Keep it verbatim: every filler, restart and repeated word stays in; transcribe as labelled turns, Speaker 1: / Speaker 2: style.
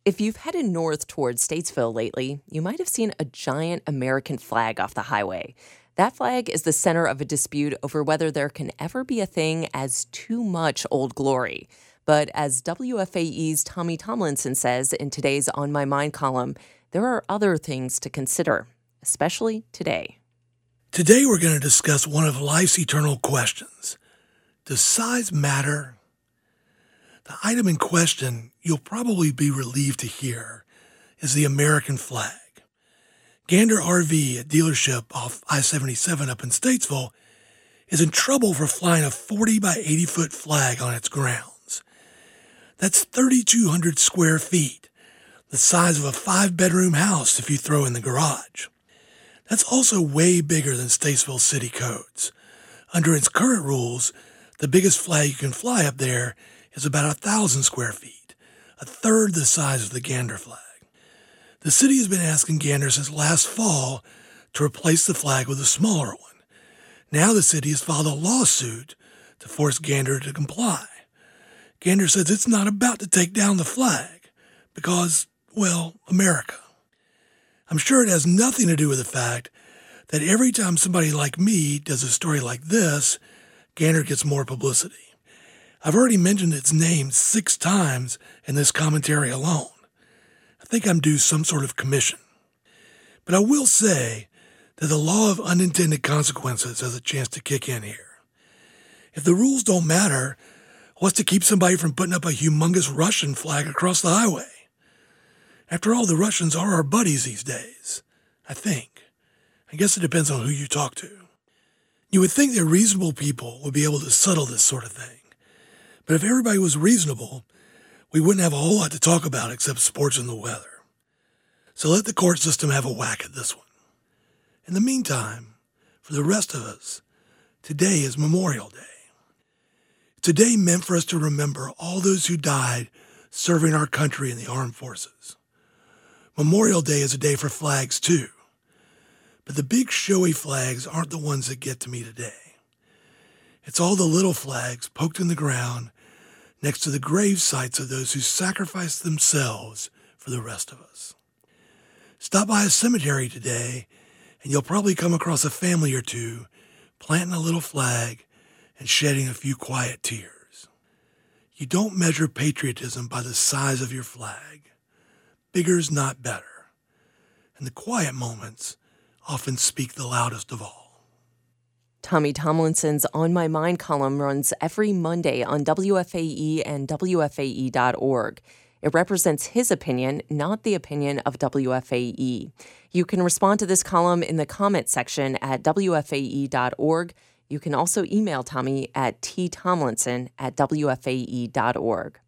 Speaker 1: If you've headed north towards Statesville lately, you might have seen a giant American flag off the highway. That flag is the center of a dispute over whether there can ever be a thing as too much Old Glory. But as W F A E's Tommy Tomlinson says in today's On My Mind column, there are other things to consider, especially today.
Speaker 2: Today we're going to discuss one of life's eternal questions. Does size matter? The item in question, you'll probably be relieved to hear, is the American flag. Gander R V, a dealership off I seventy-seven up in Statesville, is in trouble for flying a forty by eighty foot flag on its grounds. That's thirty-two hundred square feet, the size of a five-bedroom house if you throw in the garage. That's also way bigger than Statesville city codes. Under its current rules, the biggest flag you can fly up there is about a thousand square feet, a third the size of the Gander flag. The city has been asking Gander since last fall to replace the flag with a smaller one. Now the city has filed a lawsuit to force Gander to comply. Gander says it's not about to take down the flag because, well, America. I'm sure it has nothing to do with the fact that every time somebody like me does a story like this, Gander gets more publicity. I've already mentioned its name six times in this commentary alone. I think I'm due some sort of commission. But I will say that the law of unintended consequences has a chance to kick in here. If the rules don't matter, what's to keep somebody from putting up a humongous Russian flag across the highway? After all, the Russians are our buddies these days, I think. I guess it depends on who you talk to. You would think that reasonable people would be able to settle this sort of thing. But if everybody was reasonable, we wouldn't have a whole lot to talk about except sports and the weather. So let the court system have a whack at this one. In the meantime, for the rest of us, today is Memorial Day. It's a day meant for us to remember all those who died serving our country in the armed forces. Memorial Day is a day for flags too. But the big showy flags aren't the ones that get to me today. It's all the little flags poked in the ground next to the grave sites of those who sacrificed themselves for the rest of us. Stop by a cemetery today, and you'll probably come across a family or two planting a little flag and shedding a few quiet tears. You don't measure patriotism by the size of your flag. Bigger's not better. And the quiet moments often speak the loudest of all.
Speaker 1: Tommy Tomlinson's On My Mind column runs every Monday on W F A E and W F A E dot org. It represents his opinion, not the opinion of W F A E. You can respond to this column in the comment section at W F A E dot org. You can also email Tommy at t tomlinson at W F A E dot org.